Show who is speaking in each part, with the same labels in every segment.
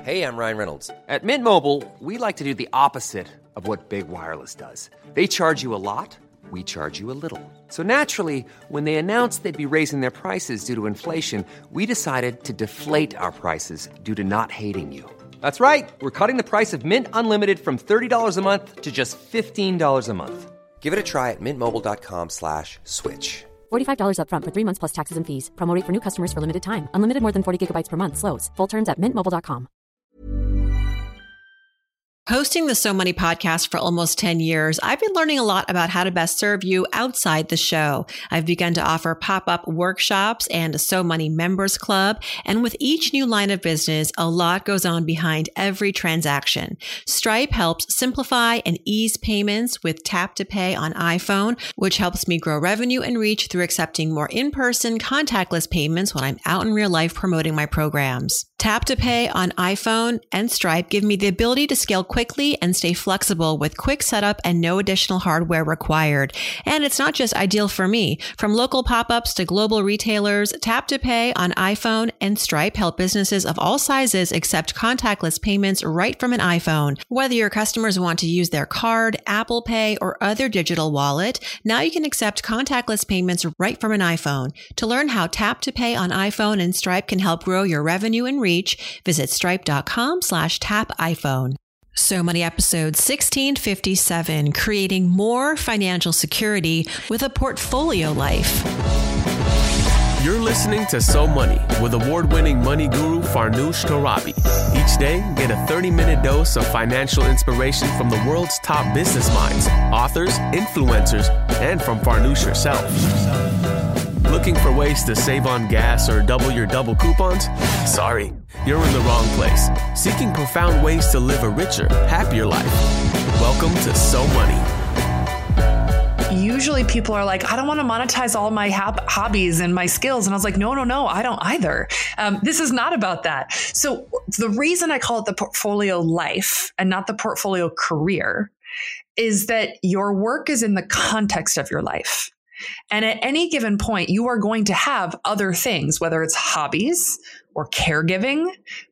Speaker 1: Hey, I'm Ryan Reynolds. At Mint Mobile, we like to do the opposite of what Big Wireless does. They charge you a lot, we charge you a little. So naturally, when they announced they'd be raising their prices due to inflation, we decided to deflate our prices due to not hating you. That's right. We're cutting the price of Mint Unlimited from $30 a month to just $15 a month. Give it a try at mintmobile.com/switch.
Speaker 2: $45 up front for 3 months plus taxes and fees. Promo rate for new customers for limited time. Unlimited more than 40 gigabytes per month. Slows full terms at mintmobile.com.
Speaker 3: Hosting the So Money podcast for almost 10 years, I've been learning a lot about how to best serve you outside the show. I've begun to offer pop-up workshops and a So Money members club. And with each new line of business, a lot goes on behind every transaction. Stripe helps simplify and ease payments with Tap to Pay on iPhone, which helps me grow revenue and reach through accepting more in-person contactless payments when I'm out in real life promoting my programs. Tap to Pay on iPhone and Stripe give me the ability to scale quickly and stay flexible with quick setup and no additional hardware required. And it's not just ideal for me. From local pop-ups to global retailers, Tap to Pay on iPhone and Stripe help businesses of all sizes accept contactless payments right from an iPhone. Whether your customers want to use their card, Apple Pay, or other digital wallet, now you can accept contactless payments right from an iPhone. To learn how Tap to Pay on iPhone and Stripe can help grow your revenue and reach, visit stripe.com/tapiphone. So Money episode 1657, creating more financial security with a portfolio life.
Speaker 4: You're listening to So Money with award-winning money guru Farnoosh Torabi. Each day, get a 30-minute dose of financial inspiration from the world's top business minds, authors, influencers, and from Farnoosh herself. Looking for ways to save on gas or double your double coupons? Sorry, you're in the wrong place. Seeking profound ways to live a richer, happier life. Welcome to So Money.
Speaker 5: Usually people are like, I don't want to monetize all my hobbies and my skills. And I was like, no, I don't either. This is not about that. So the reason I call it the portfolio life and not the portfolio career is that your work is in the context of your life. And at any given point, you are going to have other things, whether it's hobbies or caregiving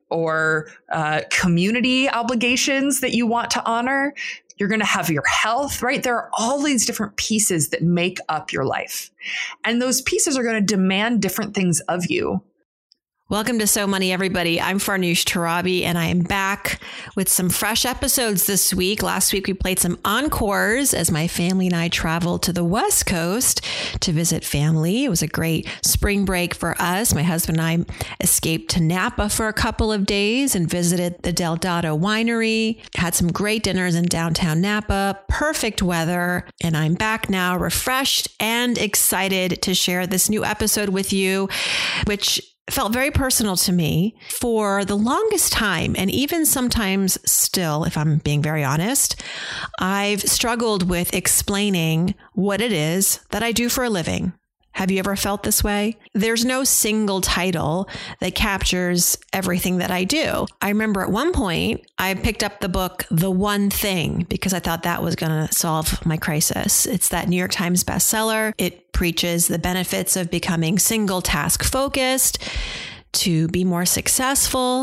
Speaker 5: or community obligations that you want to honor. You're going to have your health, right? There are all these different pieces that make up your life. And those pieces are going to demand different things of you.
Speaker 3: Welcome to So Money, everybody. I'm Farnoosh Torabi, and I am back with some fresh episodes this week. Last week, we played some encores as my family and I traveled to the West Coast to visit family. It was a great spring break for us. My husband and I escaped to Napa for a couple of days and visited the Del Dotto Winery, had some great dinners in downtown Napa, perfect weather, and I'm back now refreshed and excited to share this new episode with you, which felt very personal to me for the longest time. And even sometimes still, if I'm being very honest, I've struggled with explaining what it is that I do for a living. Have you ever felt this way? There's no single title that captures everything that I do. I remember at one point, I picked up the book, The One Thing, because I thought that was going to solve my crisis. It's that New York Times bestseller. It preaches the benefits of becoming single task focused to be more successful.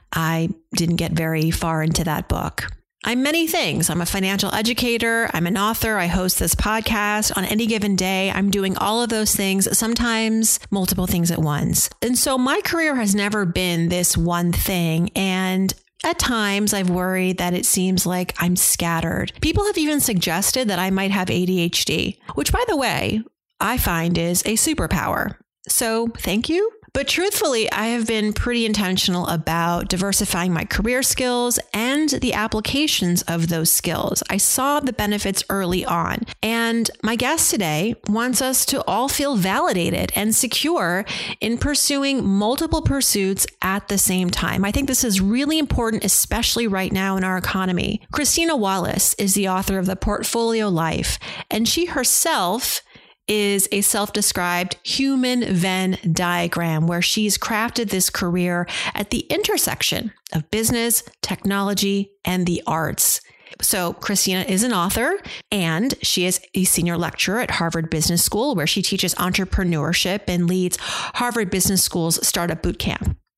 Speaker 3: I didn't get very far into that book. I'm many things. I'm a financial educator. I'm an author. I host this podcast. On any given day, I'm doing all of those things, sometimes multiple things at once. And so my career has never been this one thing. And at times, I've worried that it seems like I'm scattered. People have even suggested that I might have ADHD, which, by the way, I find is a superpower. So thank you. But truthfully, I have been pretty intentional about diversifying my career skills and the applications of those skills. I saw the benefits early on. And my guest today wants us to all feel validated and secure in pursuing multiple pursuits at the same time. I think this is really important, especially right now in our economy. Christina Wallace is the author of The Portfolio Life, and she herself is a self-described human Venn diagram where she's crafted this career at the intersection of business, technology, and the arts. So Christina is an author, and she is a senior lecturer at Harvard Business School, where she teaches entrepreneurship and leads Harvard Business School's Startup Bootcamp.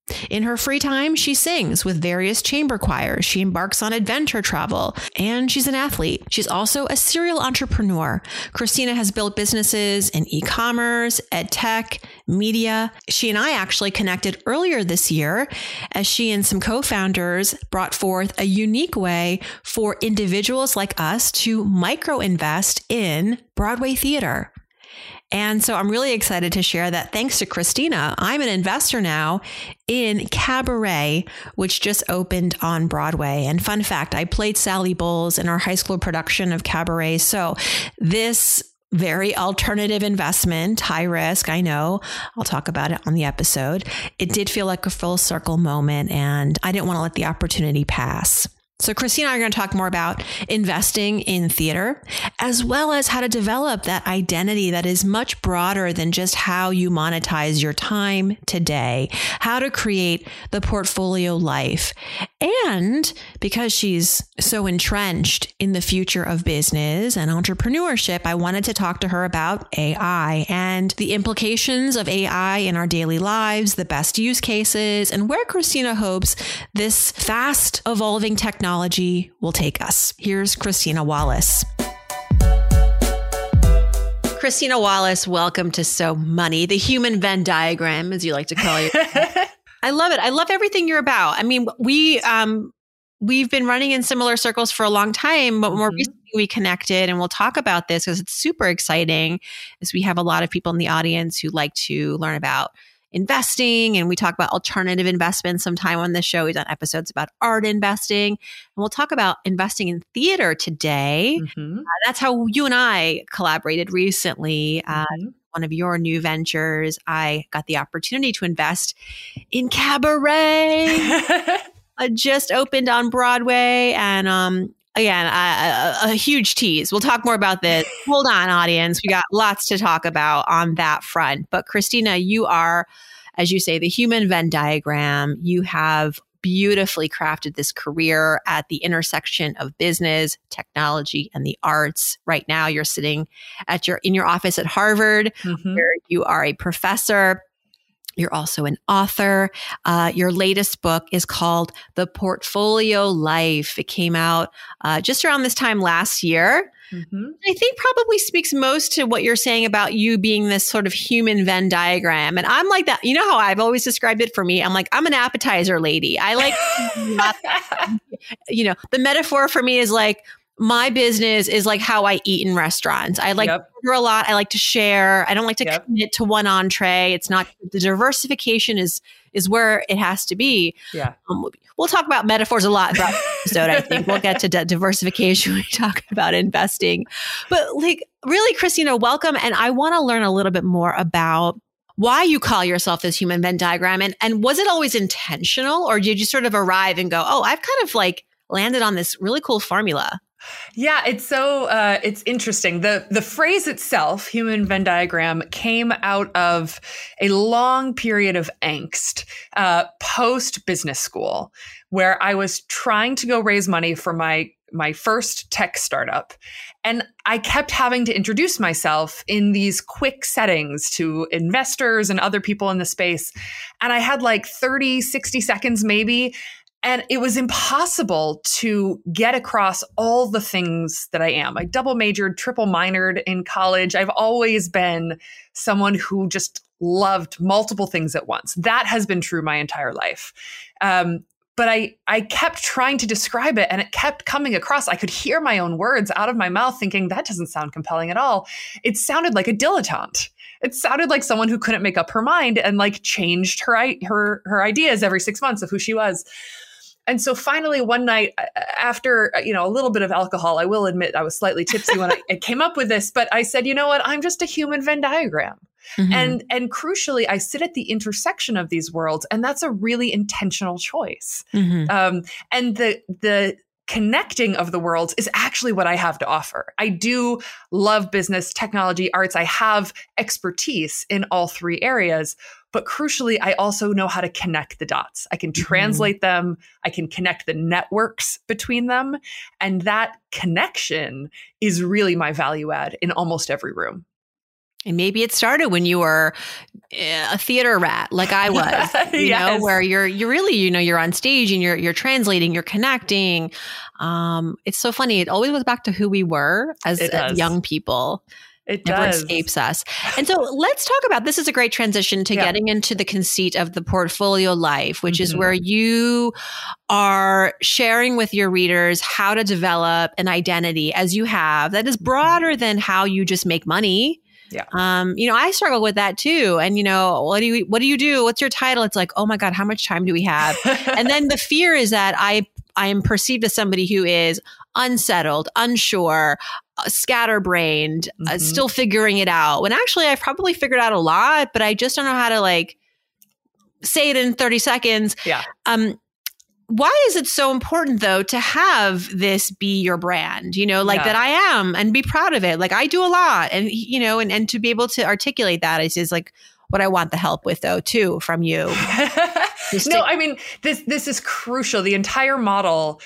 Speaker 3: In her free time, she sings with various chamber choirs. She embarks on adventure travel, and she's an athlete. She's also a serial entrepreneur. Christina has built businesses in e-commerce, ed tech, media. She and I actually connected earlier this year as she and some co-founders brought forth a unique way for individuals like us to micro-invest in Broadway theater. And so I'm really excited to share that thanks to Christina, I'm an investor now in Cabaret, which just opened on Broadway. And fun fact, I played Sally Bowles in our high school production of Cabaret. So this very alternative investment, high risk, I know. I'll talk about it on the episode. It did feel like a full circle moment, and I didn't want to let the opportunity pass. So Christina and I are going to talk more about investing in theater, as well as how to develop that identity that is much broader than just how you monetize your time today, how to create the portfolio life. And because she's so entrenched in the future of business and entrepreneurship, I wanted to talk to her about AI and the implications of AI in our daily lives, the best use cases, and where Christina hopes this fast evolving technology will take us. Here's Christina Wallace. Christina Wallace, welcome to So Money, the human Venn diagram, as you like to call it. I love it. I love everything you're about. I mean, we've been running in similar circles for a long time, but more recently we connected, and we'll talk about this because it's super exciting, as we have a lot of people in the audience who like to learn about investing, and we talk about alternative investments sometime on this show. We've done episodes about art investing, and we'll talk about investing in theater today. That's how you and I collaborated recently. One of your new ventures, I got the opportunity to invest in Cabaret. Just opened on Broadway, and again, a huge tease. We'll talk more about this. Hold on, audience. We got lots to talk about on that front. But Christina, you are, as you say, the human Venn diagram. You have beautifully crafted this career at the intersection of business, technology, and the arts. Right now, you're sitting in your office at Harvard, where you are a professor. You're also an author. Your latest book is called The Portfolio Life. It came out just around this time last year. I think probably speaks most to what you're saying about you being this sort of human Venn diagram. And I'm like that. You know how I've always described it for me? I'm like, I'm an appetizer lady. I like, the metaphor for me is like, my business is like how I eat in restaurants. I like to order a lot. I like to share. I don't like to commit to one entree. It's not, the diversification is where it has to be. Yeah. We'll talk about metaphors a lot throughout the episode. I think we'll get to diversification when we talk about investing. But like, really, Christina, welcome. And I want to learn a little bit more about why you call yourself this human Venn diagram. And was it always intentional, or did you sort of arrive and go, oh, I've kind of like landed on this really cool formula?
Speaker 5: Yeah, it's interesting. The phrase itself, human Venn diagram, came out of a long period of angst post business school, where I was trying to go raise money for my first tech startup. And I kept having to introduce myself in these quick settings to investors and other people in the space. And I had like 30, 60 seconds maybe. And it was impossible to get across all the things that I am. I double majored, triple minored in college. I've always been someone who just loved multiple things at once. That has been true my entire life. But I kept trying to describe it, and it kept coming across. I could hear my own words out of my mouth thinking, that doesn't sound compelling at all. It sounded like a dilettante. It sounded like someone who couldn't make up her mind and like changed her ideas every 6 months of who she was. And so finally one night, after a little bit of alcohol, I will admit I was slightly tipsy when I came up with this, but I said, you know what, I'm just a human Venn diagram. And crucially, I sit at the intersection of these worlds, and that's a really intentional choice. And the connecting of the worlds is actually what I have to offer. I do love business, technology, arts. I have expertise in all three areas. But crucially, I also know how to connect the dots. I can translate them. I can connect the networks between them. And that connection is really my value add in almost every room.
Speaker 3: And maybe it started when you were a theater rat, like I was, you know, where you're really, you know, you're on stage and you're translating, you're connecting. It's so funny. It always goes back to who we were as young people.
Speaker 5: It
Speaker 3: never
Speaker 5: does.
Speaker 3: escapes us. And so let's talk about, this is a great transition to getting into the conceit of the portfolio life, which is where you are sharing with your readers how to develop an identity as you have that is broader than how you just make money.
Speaker 5: Yeah.
Speaker 3: You know, I struggle with that too. And, you know, what do you do? What's your title? It's like, oh my God, how much time do we have? And then the fear is that I am perceived as somebody who is unsettled, unsure, scatterbrained, still figuring it out. When actually I've probably figured out a lot, but I just don't know how to like say it in 30 seconds.
Speaker 5: Yeah.
Speaker 3: Why is it so important though to have this be your brand, you know, like that I am, and be proud of it? Like I do a lot, and, you know, and to be able to articulate that is like what I want the help with though, too, from you.
Speaker 5: No, I mean, this is crucial. The entire model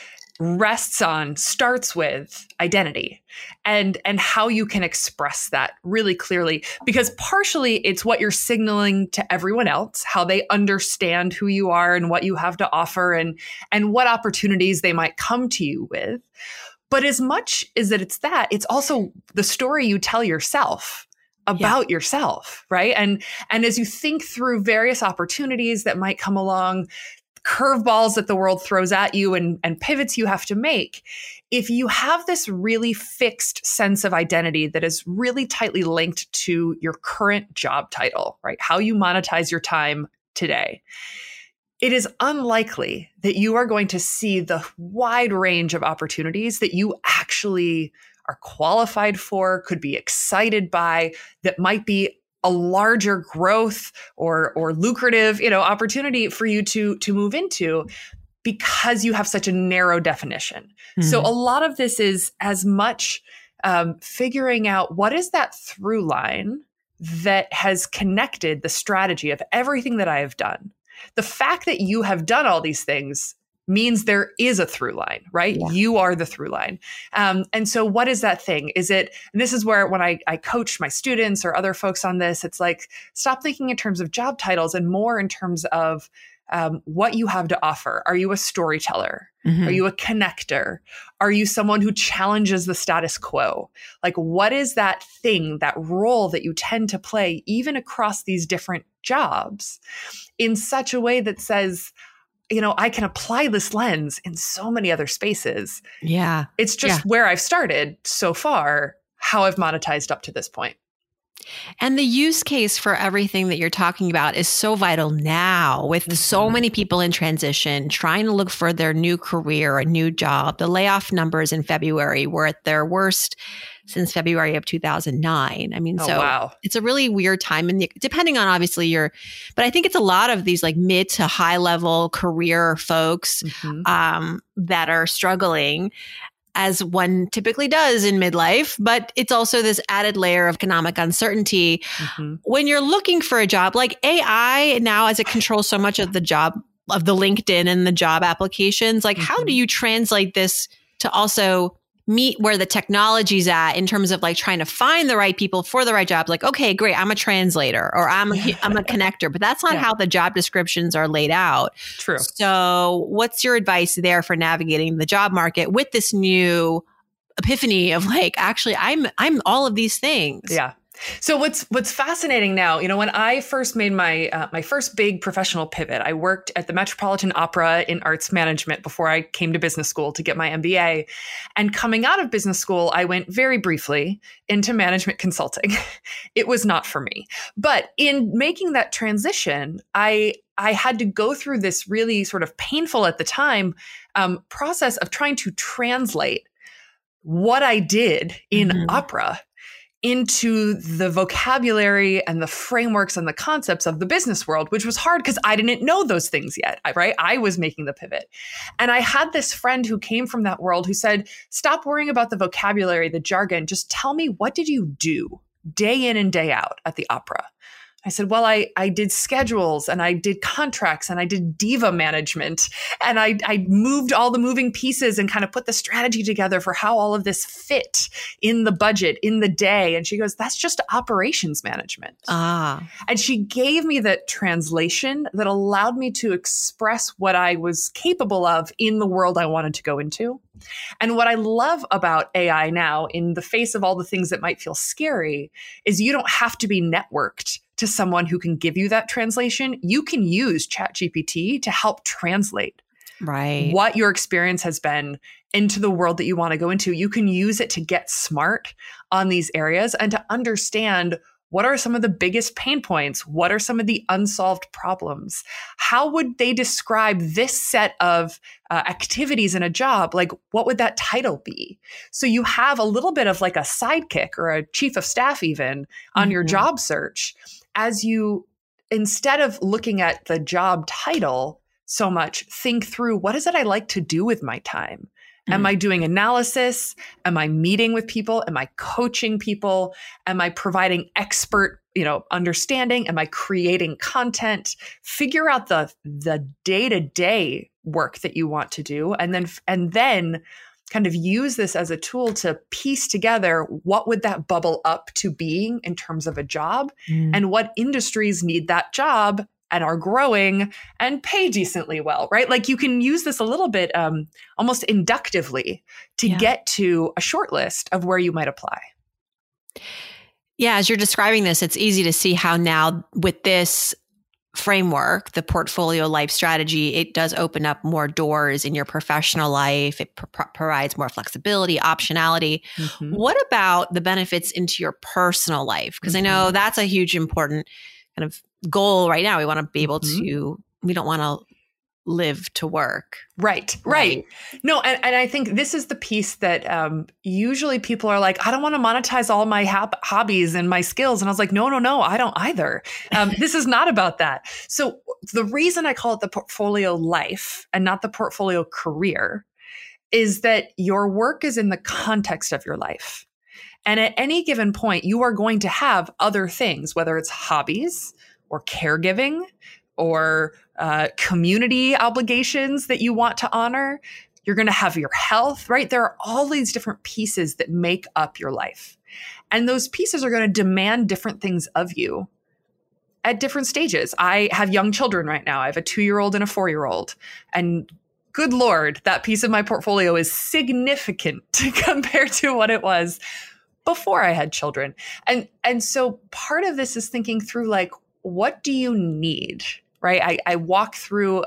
Speaker 5: starts with identity and how you can express that really clearly, because partially it's what you're signaling to everyone else, how they understand who you are and what you have to offer and what opportunities they might come to you with. But as much as it's also the story you tell yourself about yourself, right? And as you think through various opportunities that might come along, curveballs that the world throws at you and pivots you have to make, if you have this really fixed sense of identity that is really tightly linked to your current job title, right? How you monetize your time today, it is unlikely that you are going to see the wide range of opportunities that you actually are qualified for, could be excited by, that might be a larger growth or lucrative, you know, opportunity for you to move into, because you have such a narrow definition. So a lot of this is as much figuring out what is that through line that has connected the strategy of everything that I have done. The fact that you have done all these things means there is a through line, right? Yeah. You are the through line. And so what is that thing? Is it, and this is where when I coach my students or other folks on this, it's like, stop thinking in terms of job titles and more in terms of what you have to offer. Are you a storyteller? Are you a connector? Are you someone who challenges the status quo? Like, what is that thing, that role that you tend to play even across these different jobs in such a way that says, you know, I can apply this lens in so many other spaces.
Speaker 3: Yeah.
Speaker 5: It's just where I've started so far, how I've monetized up to this point.
Speaker 3: And the use case for everything that you're talking about is so vital now, with so many people in transition trying to look for their new career, a new job. The layoff numbers in February were at their worst since February of 2009. I mean, It's a really weird time, and depending on obviously but I think it's a lot of these like mid to high level career folks that are struggling, as one typically does in midlife, but it's also this added layer of economic uncertainty. When you're looking for a job, like AI now, as it controls so much of the job, of the LinkedIn and the job applications, like how do you translate this to also meet where the technology's at in terms of like trying to find the right people for the right job? Like, okay, great, I'm a translator or I'm a connector, but that's not how the job descriptions are laid out.
Speaker 5: True.
Speaker 3: So what's your advice there for navigating the job market with this new epiphany of like, actually, I'm all of these things?
Speaker 5: Yeah. So what's fascinating now, you know, when I first made my my first big professional pivot, I worked at the Metropolitan Opera in arts management before I came to business school to get my MBA. And coming out of business school, I went very briefly into management consulting. It was not for me. But in making that transition, I had to go through this really sort of painful at the time process of trying to translate what I did in opera into the vocabulary and the frameworks and the concepts of the business world, which was hard because I didn't know those things yet, right? I was making the pivot. And I had this friend who came from that world who said, stop worrying about the vocabulary, the jargon. Just tell me, what did you do day in and day out at the opera? I said, well, I did schedules and I did contracts and I did diva management and I moved all the moving pieces and kind of put the strategy together for how all of this fit in the budget, in the day. And she goes, that's just operations management. And she gave me the translation that allowed me to express what I was capable of in the world I wanted to go into. And what I love about AI now, in the face of all the things that might feel scary, is you don't have to be networked to someone who can give you that translation. You can use ChatGPT to help translate what your experience has been into the world that you want to go into. You can use it to get smart on these areas and to understand what are some of the biggest pain points? What are some of the unsolved problems? How would they describe this set of activities in a job? Like, what would that title be? So you have a little bit of like a sidekick or a chief of staff even on your job search, as you, instead of looking at the job title so much, think through, what is it I like to do with my time? Am I doing analysis? Am I meeting with people? Am I coaching people? Am I providing expert, understanding? Am I creating content? Figure out the day-to-day work that you want to do, and then kind of use this as a tool to piece together what would that bubble up to being in terms of a job, and what industries need that job and are growing and pay decently well, right? Like, you can use this a little bit almost inductively to get to a short list of where you might apply.
Speaker 3: Yeah, as you're describing this, it's easy to see how now with this framework, the portfolio life strategy, it does open up more doors in your professional life. It provides more flexibility, optionality. What about the benefits into your personal life? Because I know that's a huge important kind of goal right now. We want to be able to, we don't want to live to work.
Speaker 5: Right. No, and I think this is the piece that usually people are like, I don't want to monetize all my hobbies and my skills. And I was like, no, I don't either. This is not about that. So the reason I call it the portfolio life and not the portfolio career is that your work is in the context of your life. And at any given point, you are going to have other things, whether it's hobbies or caregiving or community obligations that you want to honor. You're going to have your health, right? There are all these different pieces that make up your life. And those pieces are going to demand different things of you at different stages. I have young children right now. I have a 2-year-old and a 4-year-old. And good Lord, that piece of my portfolio is significant compared to what it was before I had children. And so part of this is thinking through, like, what do you need, right? I walk through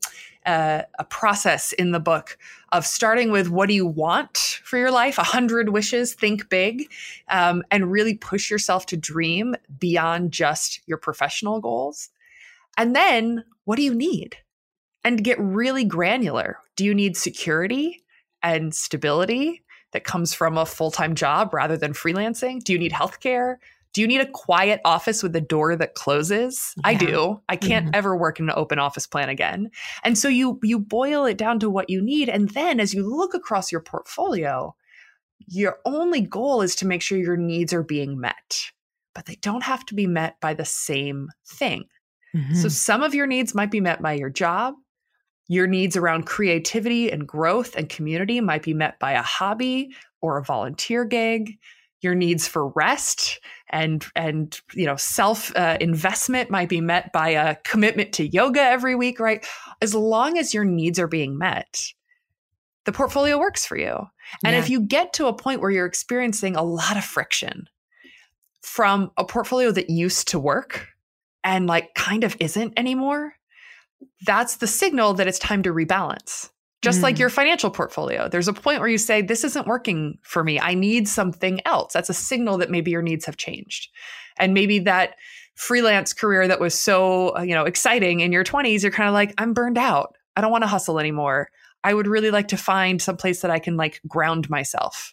Speaker 5: a process in the book of starting with, what do you want for your life? 100 wishes, think big, and really push yourself to dream beyond just your professional goals. And then, what do you need? And get really granular. Do you need security and stability that comes from a full-time job rather than freelancing? Do you need healthcare? Do you need a quiet office with a door that closes? Yeah. I do. I can't ever work in an open office plan again. And so you boil it down to what you need. And then as you look across your portfolio, your only goal is to make sure your needs are being met, but they don't have to be met by the same thing. So some of your needs might be met by your job. Your needs around creativity and growth and community might be met by a hobby or a volunteer gig. Your needs for rest and self investment might be met by a commitment to yoga every week, right? As long as your needs are being met, the portfolio works for you. And if you get to a point where you're experiencing a lot of friction from a portfolio that used to work and like kind of isn't anymore, that's the signal that it's time to rebalance. Just like your financial portfolio, there's a point where you say, this isn't working for me. I need something else. That's a signal that maybe your needs have changed. And maybe that freelance career that was so, exciting in your 20s, you're kind of like, I'm burned out. I don't want to hustle anymore. I would really like to find some place that I can like ground myself.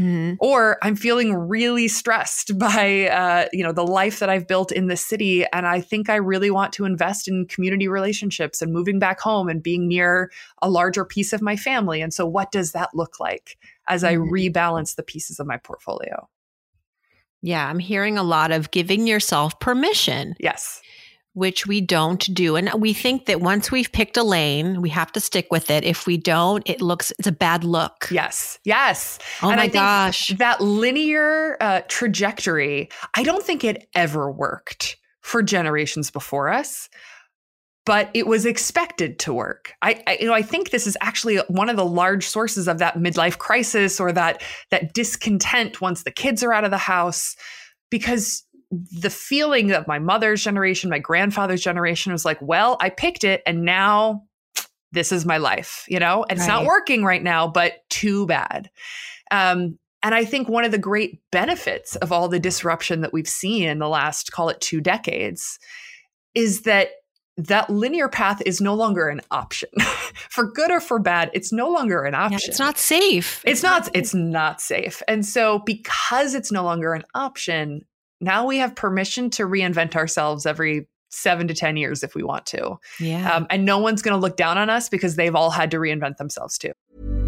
Speaker 5: Or I'm feeling really stressed by, the life that I've built in the city. And I think I really want to invest in community relationships and moving back home and being near a larger piece of my family. And so what does that look like as I rebalance the pieces of my portfolio?
Speaker 3: Yeah, I'm hearing a lot of giving yourself permission.
Speaker 5: Yes.
Speaker 3: Which we don't do. And we think that once we've picked a lane, we have to stick with it. If we don't, it's a bad look.
Speaker 5: Yes. Yes.
Speaker 3: Oh
Speaker 5: and
Speaker 3: my
Speaker 5: I think
Speaker 3: gosh.
Speaker 5: that linear trajectory, I don't think it ever worked for generations before us, but it was expected to work. I think this is actually one of the large sources of that midlife crisis or that discontent once the kids are out of the house, because the feeling of my mother's generation, my grandfather's generation was like, well, I picked it and now this is my life, and it's not working right now, but too bad. And I think one of the great benefits of all the disruption that we've seen in the last, call it 2 decades, is that linear path is no longer an option. For good or for bad, it's no longer an option.
Speaker 3: Yeah, it's not safe.
Speaker 5: It's not safe. And so because it's no longer an option, now we have permission to reinvent ourselves every 7 to 10 years if we want to.
Speaker 3: Yeah.
Speaker 5: And no one's going to look down on us because they've all had to reinvent themselves too.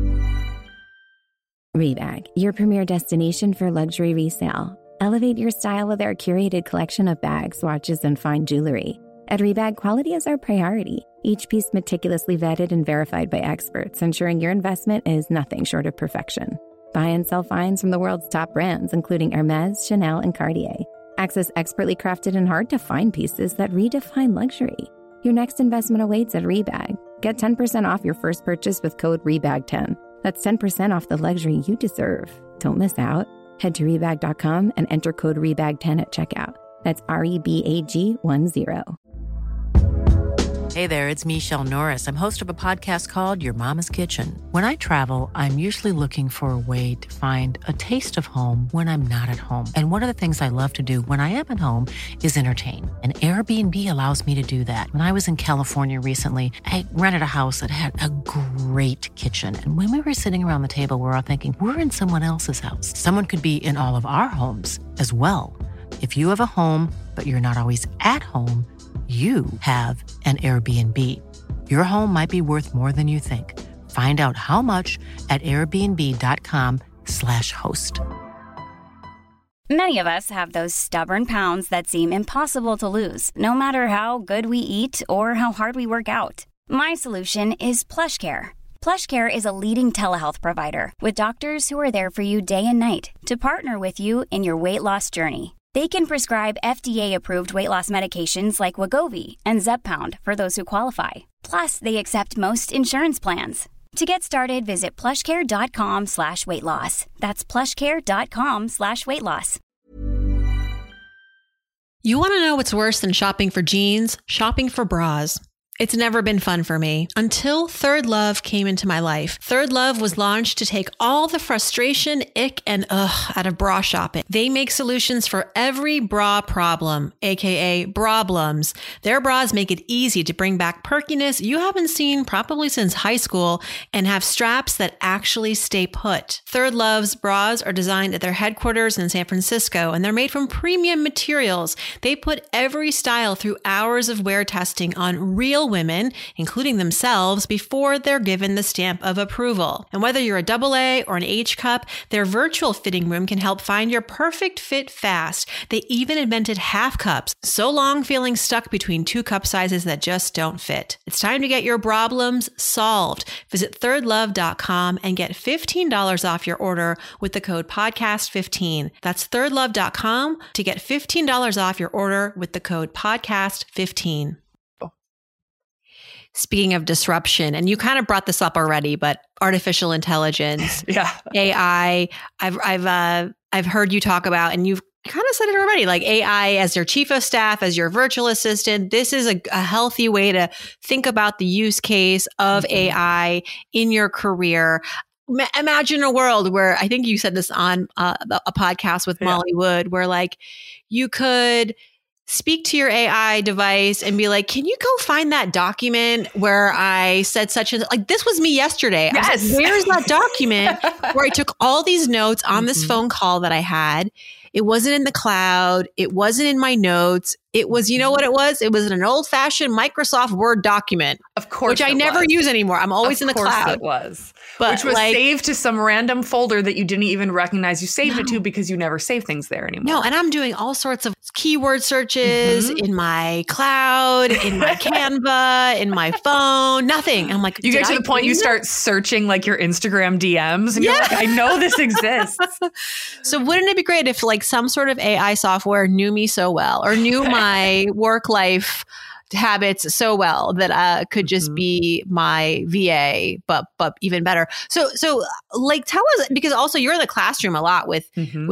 Speaker 6: Rebag, your premier destination for luxury resale. Elevate your style with our curated collection of bags, watches, and fine jewelry. At Rebag, quality is our priority. Each piece meticulously vetted and verified by experts, ensuring your investment is nothing short of perfection. Buy and sell finds from the world's top brands, including Hermes, Chanel, and Cartier. Access expertly crafted and hard-to-find pieces that redefine luxury. Your next investment awaits at Rebag. Get 10% off your first purchase with code REBAG10. That's 10% off the luxury you deserve. Don't miss out. Head to Rebag.com and enter code REBAG10 at checkout. That's REBAG10.
Speaker 7: Hey there, it's Michelle Norris. I'm host of a podcast called Your Mama's Kitchen. When I travel, I'm usually looking for a way to find a taste of home when I'm not at home. And one of the things I love to do when I am at home is entertain. And Airbnb allows me to do that. When I was in California recently, I rented a house that had a great kitchen. And when we were sitting around the table, we're all thinking, we're in someone else's house. Someone could be in all of our homes as well. If you have a home, but you're not always at home, you have an Airbnb. Your home might be worth more than you think. Find out how much at airbnb.com/host.
Speaker 8: Many of us have those stubborn pounds that seem impossible to lose, no matter how good we eat or how hard we work out. My solution is PlushCare. PlushCare is a leading telehealth provider with doctors who are there for you day and night to partner with you in your weight loss journey. They can prescribe FDA-approved weight loss medications like Wegovy and Zepbound for those who qualify. Plus, they accept most insurance plans. To get started, visit plushcare.com/weightloss. That's plushcare.com/weightloss.
Speaker 3: You want to know what's worse than shopping for jeans? Shopping for bras. It's never been fun for me until Third Love came into my life. Third Love was launched to take all the frustration, ick, and ugh out of bra shopping. They make solutions for every bra problem, aka brablums. Their bras make it easy to bring back perkiness you haven't seen probably since high school and have straps that actually stay put. Third Love's bras are designed at their headquarters in San Francisco, and they're made from premium materials. They put every style through hours of wear testing on real women, including themselves, before they're given the stamp of approval. And whether you're a AA or an H cup, their virtual fitting room can help find your perfect fit fast. They even invented half cups, so long feeling stuck between 2 cup sizes that just don't fit. It's time to get your problems solved. Visit thirdlove.com and get $15 off your order with the code podcast15. That's thirdlove.com to get $15 off your order with the code podcast15. Speaking of disruption, and you kind of brought this up already, but artificial intelligence, AI, I've heard you talk about, and you've kind of said it already, like AI as your chief of staff, as your virtual assistant. This is a healthy way to think about the use case of AI in your career. Imagine a world where, I think you said this on a podcast with Molly Wood, where like you could speak to your AI device and be like, can you go find that document where I said such and like, this was me yesterday.
Speaker 5: Yes.
Speaker 3: I was like, where's that document where I took all these notes on this phone call that I had? It wasn't in the cloud. It wasn't in my notes. It was, you know what it was? It was an old-fashioned Microsoft Word document.
Speaker 5: Of course,
Speaker 3: which I never use anymore. I'm always in the cloud.
Speaker 5: It was.
Speaker 3: But
Speaker 5: which was saved to some random folder that you didn't even recognize you saved it to because you never save things there anymore.
Speaker 3: No, and I'm doing all sorts of keyword searches in my cloud, in my Canva, in my phone, nothing. I'm like,
Speaker 5: you get to the point you start searching like your Instagram DMs and you're like, I know this exists.
Speaker 3: So wouldn't it be great if like some sort of AI software knew me so well or knew my work life habits so well that could just be my VA, but even better. So like tell us, because also you're in the classroom a lot with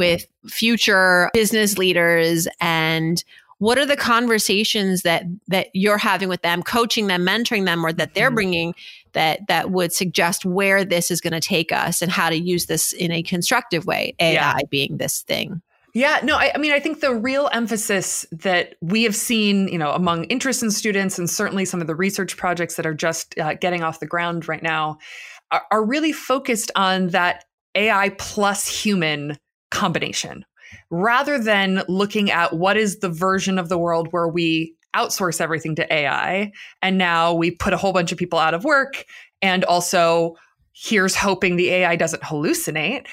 Speaker 3: future business leaders, and what are the conversations that you're having with them, coaching them, mentoring them, or that they're bringing that would suggest where this is going to take us and how to use this in a constructive way, AI being this thing?
Speaker 5: Yeah, no, I mean, I think the real emphasis that we have seen, among interest in students and certainly some of the research projects that are just getting off the ground right now are really focused on that AI plus human combination, rather than looking at what is the version of the world where we outsource everything to AI and now we put a whole bunch of people out of work, and also here's hoping the AI doesn't hallucinate.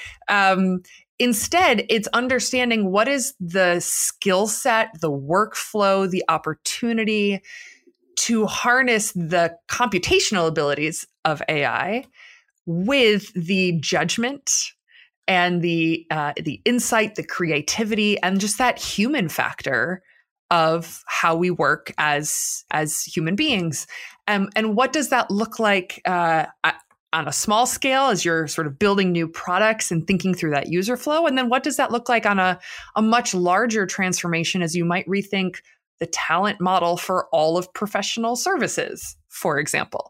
Speaker 5: Instead, it's understanding what is the skill set, the workflow, the opportunity to harness the computational abilities of AI with the judgment and the insight, the creativity, and just that human factor of how we work as human beings. And what does that look like on a small scale as you're sort of building new products and thinking through that user flow? And then what does that look like on a much larger transformation as you might rethink the talent model for all of professional services, for example?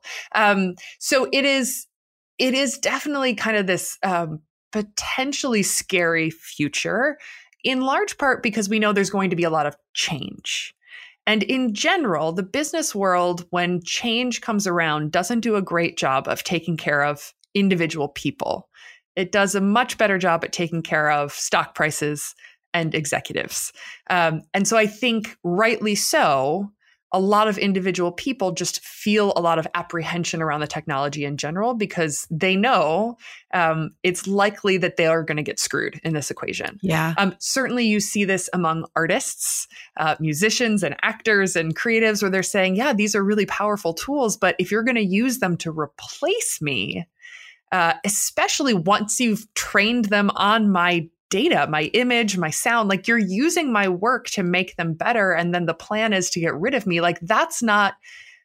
Speaker 5: So it is definitely kind of this potentially scary future, in large part because we know there's going to be a lot of change. And in general, the business world, when change comes around, doesn't do a great job of taking care of individual people. It does a much better job at taking care of stock prices and executives. And so I think rightly so, a lot of individual people just feel a lot of apprehension around the technology in general because they know it's likely that they are going to get screwed in this equation.
Speaker 3: Yeah.
Speaker 5: Certainly you see this among artists, musicians and actors and creatives where they're saying, yeah, these are really powerful tools, but if you're going to use them to replace me, especially once you've trained them on my data, my image, my sound, like you're using my work to make them better. And then the plan is to get rid of me. Like that's not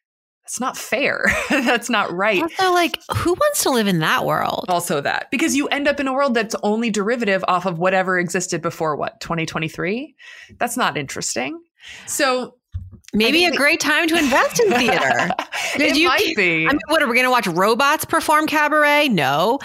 Speaker 5: fair. That's not right.
Speaker 3: Also, like who wants to live in that world?
Speaker 5: Also that, because you end up in a world that's only derivative off of whatever existed before 2023. That's not interesting. So
Speaker 3: maybe a great time to invest in theater.
Speaker 5: Might be.
Speaker 3: I mean, what are we going to watch robots perform cabaret? No.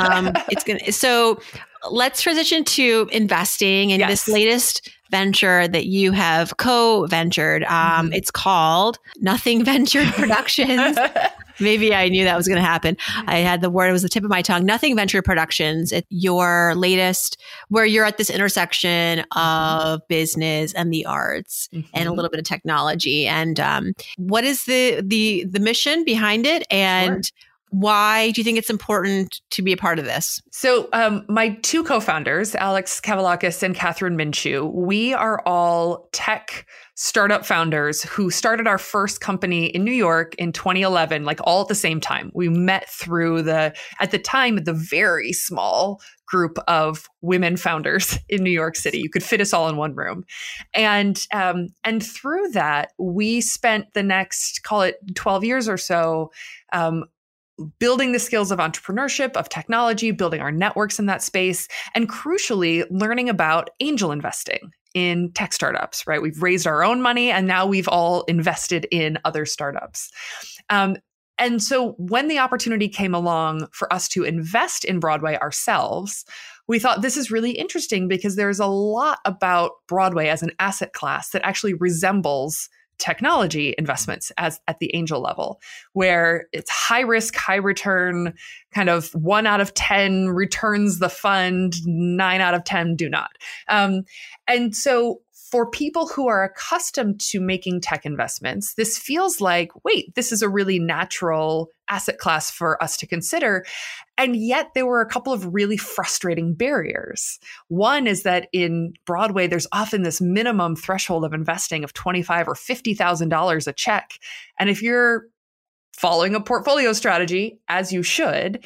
Speaker 3: So let's transition to investing in this latest venture that you have co-ventured. It's called Nothing Ventured Productions. Maybe I knew that was going to happen. I had the word, it was the tip of my tongue. Nothing Ventured Productions. It's your latest, where you're at this intersection of business and the arts and a little bit of technology. And what is the mission behind it? And why do you think it's important to be a part of this? So my two co-founders, Alex Kavallakis and Catherine Minshew, we are all tech startup founders who started our first company in New York in 2011, like all at the same time. We met through at the time, the very small group of women founders in New York City. You could fit us all in one room. And through that, we spent the next, call it 12 years or so, building the skills of entrepreneurship, of technology, building our networks in that space, and crucially, learning about angel investing in tech startups, right? We've raised our own money and now we've all invested in other startups. And so when the opportunity came along for us to invest in Broadway ourselves, we thought this is really interesting because there's a lot about Broadway as an asset class that actually resembles technology investments as at the angel level, where it's high risk, high return, kind of 1 out of 10 returns the fund, 9 out of 10 do not. And so
Speaker 5: for people who are accustomed to making tech investments, this feels like, wait, this is a really natural asset class for us to consider. And yet there were a couple of really frustrating barriers. One is that in Broadway, there's often this minimum threshold of investing of $25,000 or $50,000 a check. And if you're following a portfolio strategy, as you should,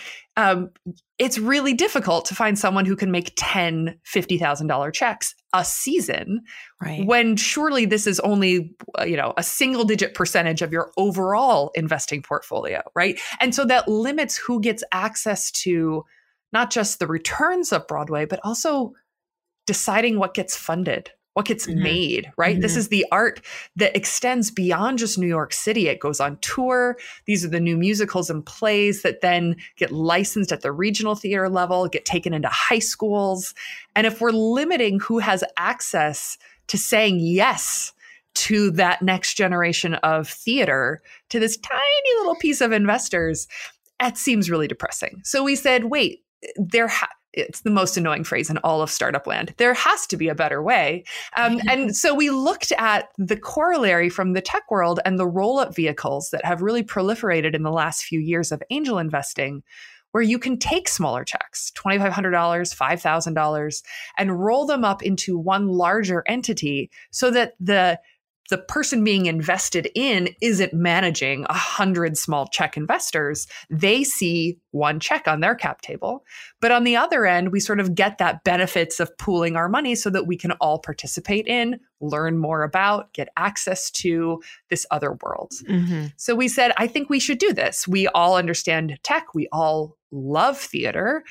Speaker 5: it's really difficult to find someone who can make $10,000, $50,000 checks a season,
Speaker 3: right?
Speaker 5: When surely this is only, a single digit percentage of your overall investing portfolio, right? And so that limits who gets access to not just the returns of Broadway, but also deciding what gets funded, what gets made, right? This is the art that extends beyond just New York City. It goes on tour. These are the new musicals and plays that then get licensed at the regional theater level, get taken into high schools. And if we're limiting who has access to saying yes to that next generation of theater, to this tiny little piece of investors, that seems really depressing. So we said, wait, it's the most annoying phrase in all of startup land. There has to be a better way. And so we looked at the corollary from the tech world and the roll-up vehicles that have really proliferated in the last few years of angel investing, where you can take smaller checks, $2,500, $5,000, and roll them up into one larger entity so that the person being invested in isn't managing 100 small check investors. They see one check on their cap table. But on the other end, we sort of get that benefits of pooling our money so that we can all participate in, learn more about, get access to this other world. So we said, I think we should do this. We all understand tech. We all love theater.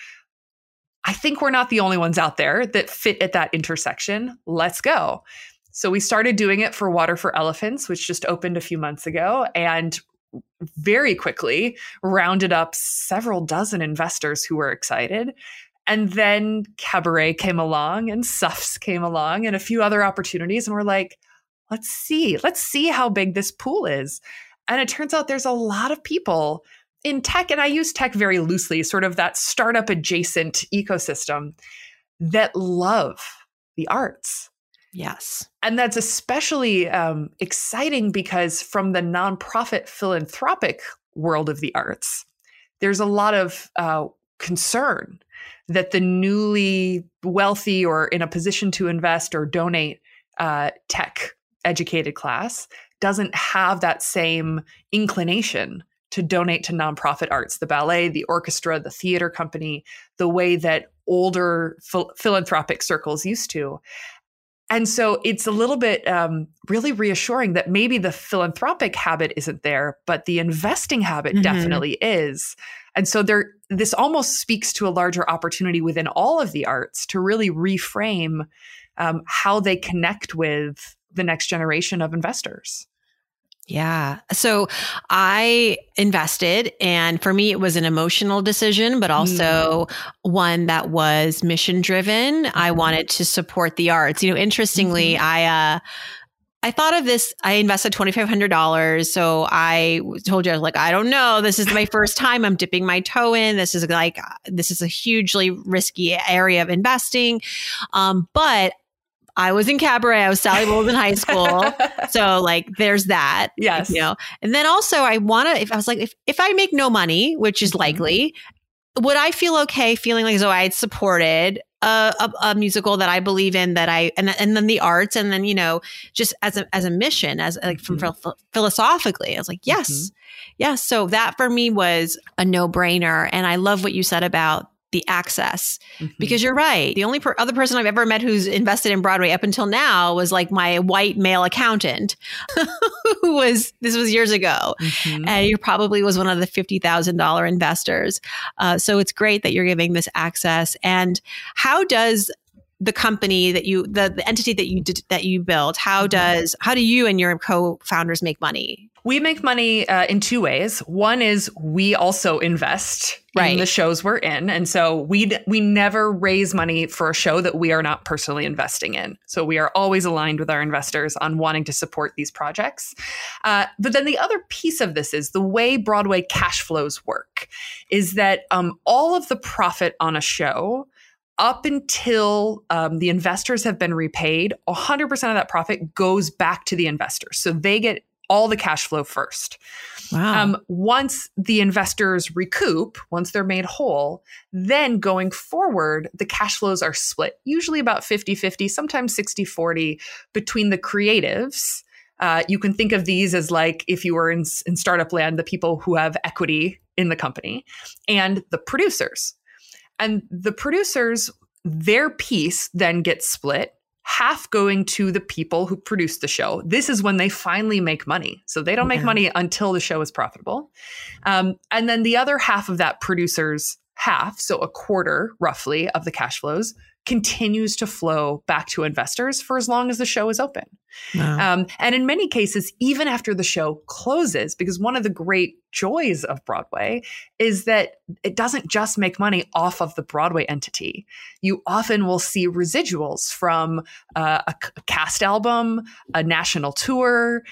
Speaker 5: I think we're not the only ones out there that fit at that intersection. Let's go. So we started doing it for Water for Elephants, which just opened a few months ago, and very quickly rounded up several dozen investors who were excited. And then Cabaret came along and Suffs came along and a few other opportunities. And we're like, let's see how big this pool is. And it turns out there's a lot of people in tech, and I use tech very loosely, sort of that startup adjacent ecosystem, that love the arts.
Speaker 3: Yes.
Speaker 5: And that's especially exciting because from the nonprofit philanthropic world of the arts, there's a lot of concern that the newly wealthy or in a position to invest or donate tech educated class doesn't have that same inclination to donate to nonprofit arts, the ballet, the orchestra, the theater company, the way that older philanthropic circles used to. And so it's a little bit really reassuring that maybe the philanthropic habit isn't there, but the investing habit definitely is. And so this almost speaks to a larger opportunity within all of the arts to really reframe how they connect with the next generation of investors.
Speaker 3: Yeah. So I invested, and for me, it was an emotional decision, but also one that was mission driven. I wanted to support the arts. Interestingly, I thought of this. I invested $2,500. So I told you, I was like, I don't know. This is my first time. I'm dipping my toe in. This is a hugely risky area of investing. But I was in Cabaret. I was Sally Bowles in high school. So there's that.
Speaker 5: Yes.
Speaker 3: And then also if I make no money, which is likely, would I feel okay feeling like as though I had supported a musical that I believe in, and then the arts, and then, just as a mission, philosophically, I was like, yes. Yes. So that for me was a no-brainer. And I love what you said about the access, because you're right. The only other person I've ever met who's invested in Broadway up until now was my white male accountant, this was years ago. And he probably was one of the $50,000 investors. So it's great that you're giving this access. And how does the company the entity that you built, how do you and your co-founders make money?
Speaker 5: We make money in two ways. One is we also invest in the shows we're in. And so we never raise money for a show that we are not personally investing in. So we are always aligned with our investors on wanting to support these projects. But then the other piece of this is the way Broadway cash flows work is that all of the profit on a show up until the investors have been repaid, 100% of that profit goes back to the investors. So they get all the cash flow first.
Speaker 3: Wow.
Speaker 5: Once the investors recoup, once they're made whole, then going forward, the cash flows are split, usually about 50-50, sometimes 60-40 between the creatives. You can think of these as like, if you were in startup land, the people who have equity in the company, and the producers. And the producers, their piece then gets split, half going to the people who produce the show. This is when they finally make money. So they don't make money until the show is profitable. And then the other half of that producer's half, so a quarter roughly of the cash flows, continues to flow back to investors for as long as the show is open. Wow. And in many cases, even after the show closes, because one of the great joys of Broadway is that it doesn't just make money off of the Broadway entity. You often will see residuals from a cast album, a national tour,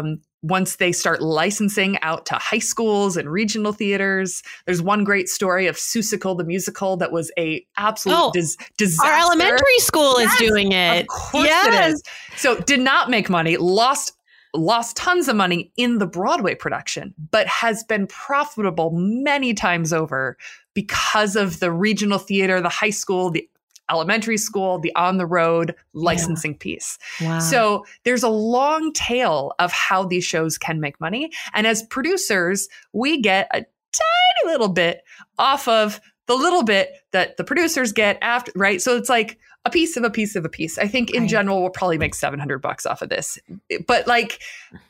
Speaker 5: once they start licensing out to high schools and regional theaters. There's one great story of Seussical the musical that was a absolute disaster.
Speaker 3: Our elementary school is doing it.
Speaker 5: Of course it is. So did not make money, lost tons of money in the Broadway production, but has been profitable many times over because of the regional theater, the high school, the elementary school, the on the road licensing piece.
Speaker 3: Wow.
Speaker 5: So there's a long tail of how these shows can make money. And as producers, we get a tiny little bit off of the little bit that the producers get after, right? So it's like a piece of a piece of a piece. I think in general, we'll probably make $700 off of this. But like,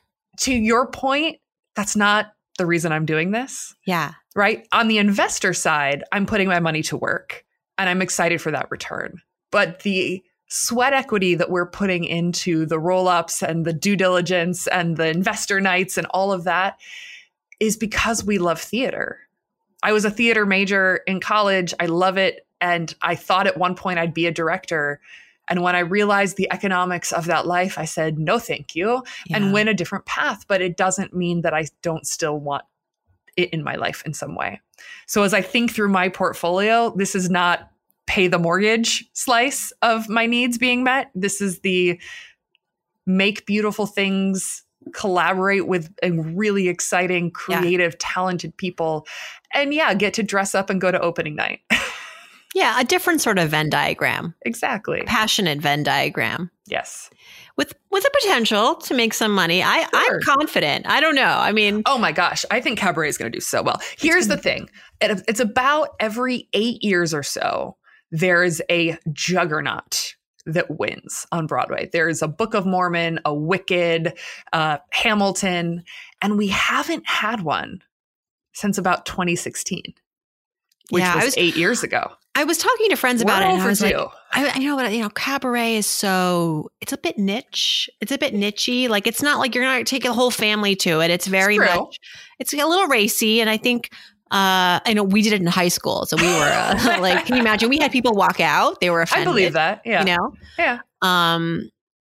Speaker 5: to your point, that's not the reason I'm doing this.
Speaker 3: Yeah.
Speaker 5: Right? On the investor side, I'm putting my money to work. And I'm excited for that return. But the sweat equity that we're putting into the roll-ups and the due diligence and the investor nights and all of that is because we love theater. I was a theater major in college. I love it. And I thought at one point I'd be a director. And when I realized the economics of that life, I said, no, thank you, and went a different path. But it doesn't mean that I don't still want it in my life in some way. So as I think through my portfolio, this is not pay the mortgage slice of my needs being met. This is the make beautiful things, collaborate with really exciting, creative, talented people, and get to dress up and go to opening night.
Speaker 3: Yeah, a different sort of Venn diagram.
Speaker 5: Exactly.
Speaker 3: A passionate Venn diagram.
Speaker 5: Yes.
Speaker 3: With a potential to make some money. I'm confident. I don't know. I mean,
Speaker 5: oh my gosh, I think Cabaret is going to do so well. Here's the thing. It's about every 8 years or so, there is a juggernaut that wins on Broadway. There's a Book of Mormon, a Wicked, Hamilton, and we haven't had one since about 2016, which was 8 years ago.
Speaker 3: I was talking to friends about it, and I was like, I know, but Cabaret is it's a bit niche. It's a bit nichey. Like, it's not like you're not taking the whole family to it. It's very much, it's a little racy. And I think, I know we did it in high school. So we were like, can you imagine? We had people walk out. They were offended.
Speaker 5: I believe that. Yeah.
Speaker 3: You know?
Speaker 5: Yeah.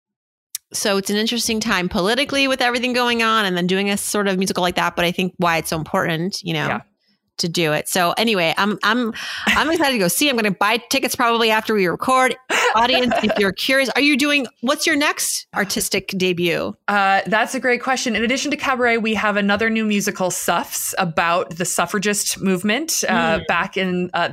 Speaker 3: So it's an interesting time politically with everything going on, and then doing a sort of musical like that. But I think why it's so important, to do it. So anyway, I'm excited to go see. I'm going to buy tickets probably after we record. Audience, if you're curious, what's your next artistic debut?
Speaker 5: That's a great question. In addition to Cabaret, we have another new musical, Suffs, about the suffragist movement back in the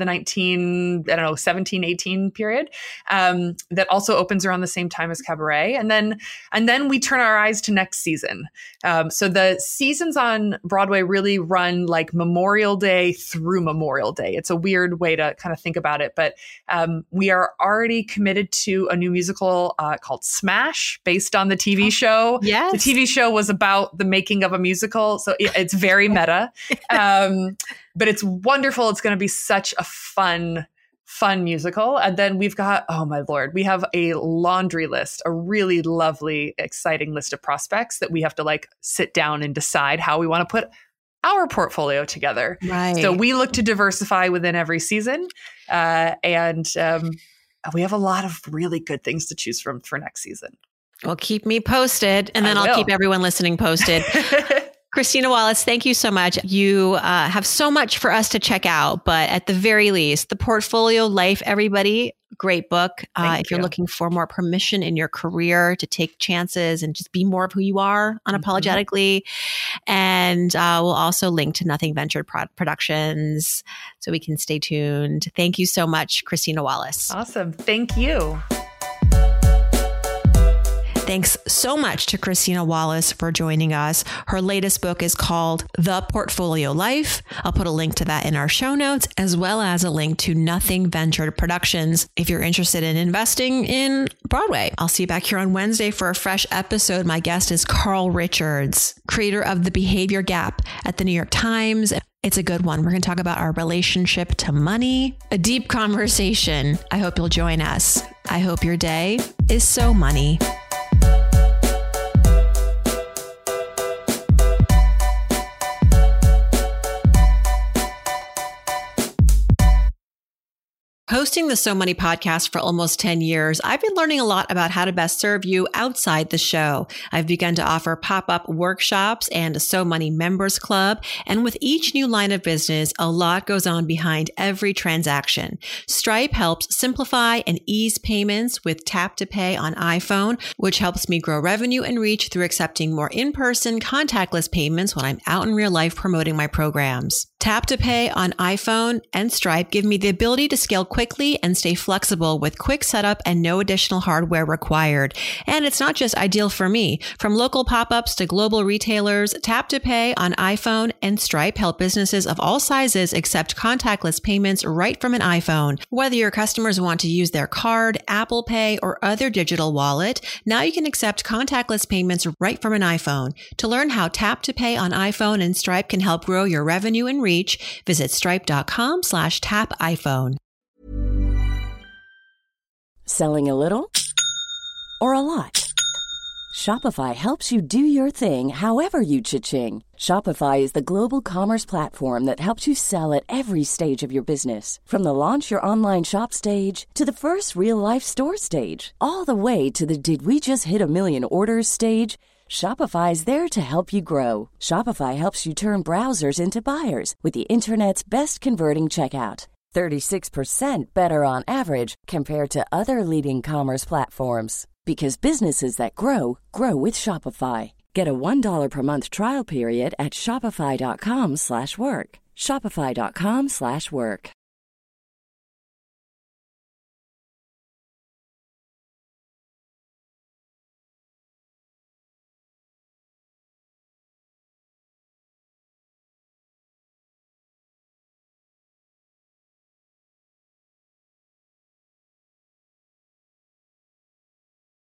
Speaker 5: 17, 18 period, that also opens around the same time as Cabaret. And then we turn our eyes to next season. So the seasons on Broadway really run like Memorial Day through Memorial Day. It's a weird way to kind of think about it, but we are already committed to a new musical called Smash, based on the TV show.
Speaker 3: Yes.
Speaker 5: The TV show was about the making of a musical, so it's very meta, but it's wonderful. It's going to be such a fun musical. And then we've got, oh my Lord, we have a laundry list, a really lovely, exciting list of prospects that we have to like sit down and decide how we want to put our portfolio together.
Speaker 3: Right.
Speaker 5: So we look to diversify within every season. And we have a lot of really good things to choose from for next season.
Speaker 3: Well, keep me posted, and then I'll keep everyone listening posted. Christina Wallace, thank you so much. You have so much for us to check out, but at the very least, The Portfolio Life, everybody, great book. If you're looking for more permission in your career to take chances and just be more of who you are unapologetically. And we'll also link to Nothing Ventured Productions so we can stay tuned. Thank you so much, Christina Wallace.
Speaker 5: Awesome. Thank you.
Speaker 3: Thanks so much to Christina Wallace for joining us. Her latest book is called The Portfolio Life. I'll put a link to that in our show notes, as well as a link to Nothing Ventured Productions if you're interested in investing in Broadway. I'll see you back here on Wednesday for a fresh episode. My guest is Carl Richards, creator of The Behavior Gap at the New York Times. It's a good one. We're going to talk about our relationship to money, a deep conversation. I hope you'll join us. I hope your day is so money. Hosting the So Money podcast for almost 10 years, I've been learning a lot about how to best serve you outside the show. I've begun to offer pop-up workshops and a So Money members club. And with each new line of business, a lot goes on behind every transaction. Stripe helps simplify and ease payments with Tap to Pay on iPhone, which helps me grow revenue and reach through accepting more in-person contactless payments when I'm out in real life promoting my programs. Tap to Pay on iPhone and Stripe give me the ability to scale quickly and stay flexible with quick setup and no additional hardware required. And it's not just ideal for me. From local pop-ups to global retailers, Tap to Pay on iPhone and Stripe help businesses of all sizes accept contactless payments right from an iPhone. Whether your customers want to use their card, Apple Pay, or other digital wallet, now you can accept contactless payments right from an iPhone. To learn how Tap to Pay on iPhone and Stripe can help grow your revenue and reach, visit stripe.com/tapiphone.
Speaker 9: Selling a little or a lot? Shopify helps you do your thing however you cha-ching. Shopify is the global commerce platform that helps you sell at every stage of your business. From the launch your online shop stage to the first real-life store stage, all the way to the did we just hit a million orders stage. Shopify is there to help you grow. Shopify helps you turn browsers into buyers with the internet's best converting checkout. 36% better on average compared to other leading commerce platforms. Because businesses that grow, grow with Shopify. Get a $1 per month trial period at shopify.com/work. Shopify.com/work.